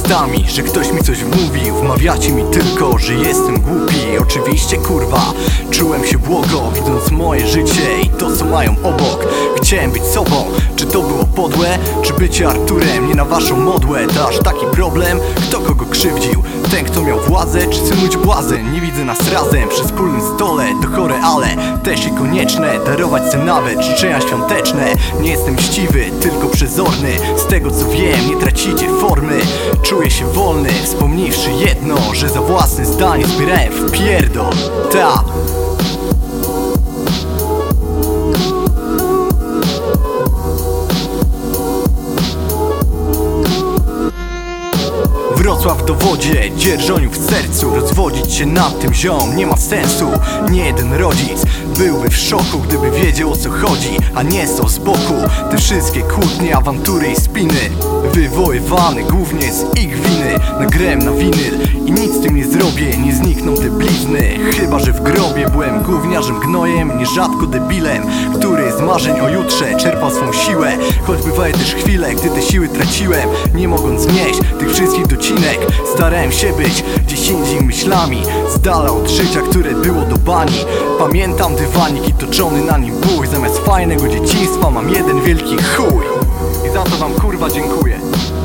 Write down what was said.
ustami, że ktoś mi coś wmówił. Wmawiacie mi tylko, że jestem głupi. Oczywiście kurwa, czułem się błogo, widząc moje życie i to co mają obok. Chciałem być sobą, czy to było podłe? Czy bycie Arturem nie na waszą modłę? To aż taki problem? Kto kogo krzywdził? Ten kto miał władzę, czy synuć błazen? Nie widzę nas razem przy wspólnym stole. To chore, ale też i konieczne. Darować se nawet życzenia świąteczne. Nie jestem mściwy, tylko przezorny. Z tego co wiem, nie tracicie formy. Czuję się wolny, wspomniawszy jedno, że za własne zdanie zbierałem w pierdol. Ta. Wrocław w dowodzie, dzierżonił w sercu. Rozwodzić się nad tym ziom nie ma sensu. Nie jeden rodzic byłby w szoku, gdyby wiedział o co chodzi, a nie stał z boku. Te wszystkie kłótnie, awantury i spiny wywoływane głównie z ich winy. Nagrałem na winyl i nic z tym nie zrobię. Nie znikną te blizny, chyba że w grobie. Byłem gówniarzem gnojem, nierzadko debilem, który z marzeń o jutrze czerpał swą siłę. Choć bywały też chwile, gdy te siły traciłem, nie mogąc znieść tych wszystkich docinek. Starałem się być gdzieś indziej myślami, z dala od życia, które było do bani. Pamiętam dywanik i toczony na nim bój. Zamiast fajnego dzieciństwa mam jeden wielki chuj. I za to wam kurwa dziękuję.